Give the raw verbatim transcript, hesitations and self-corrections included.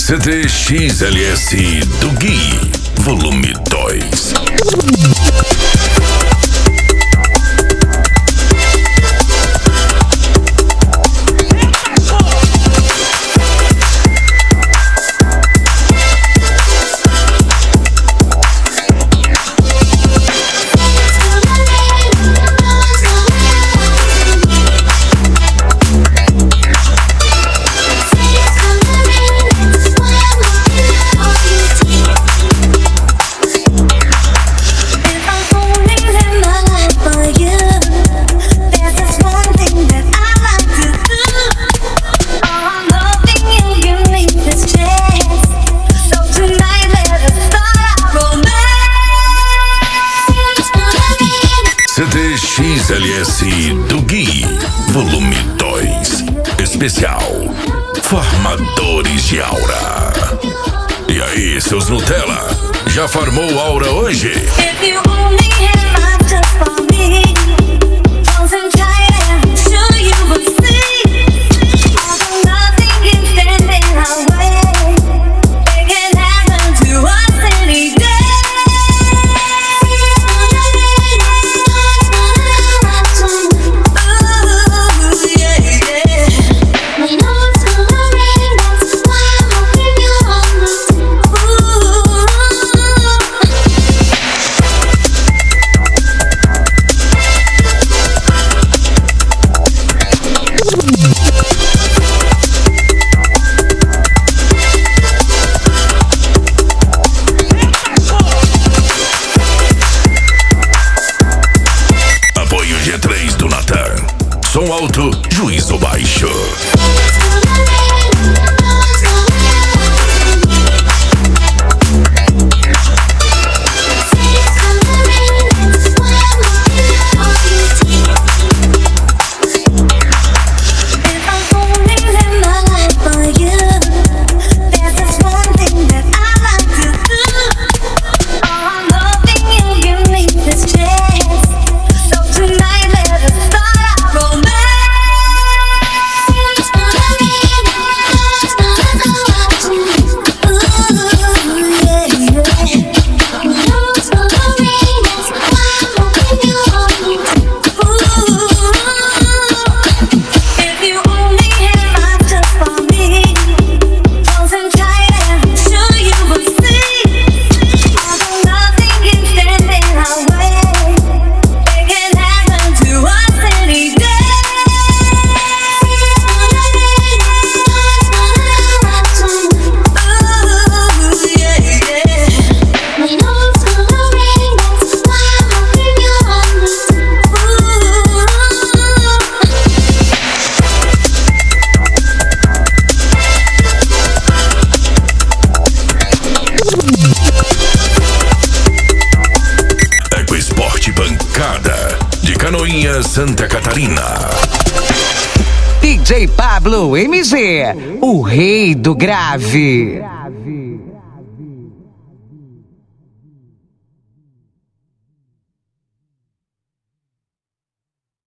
C D X L S do Gui, volume dois. C D X L S do Gui, volume dois. Especial Formadores de Aura. E aí, seus Nutella? Já farmou aura hoje? G três do Natan. Som alto, juízo baixo. Pancada de Canoinhas, Santa Catarina. D J Pablo M G, o rei do grave.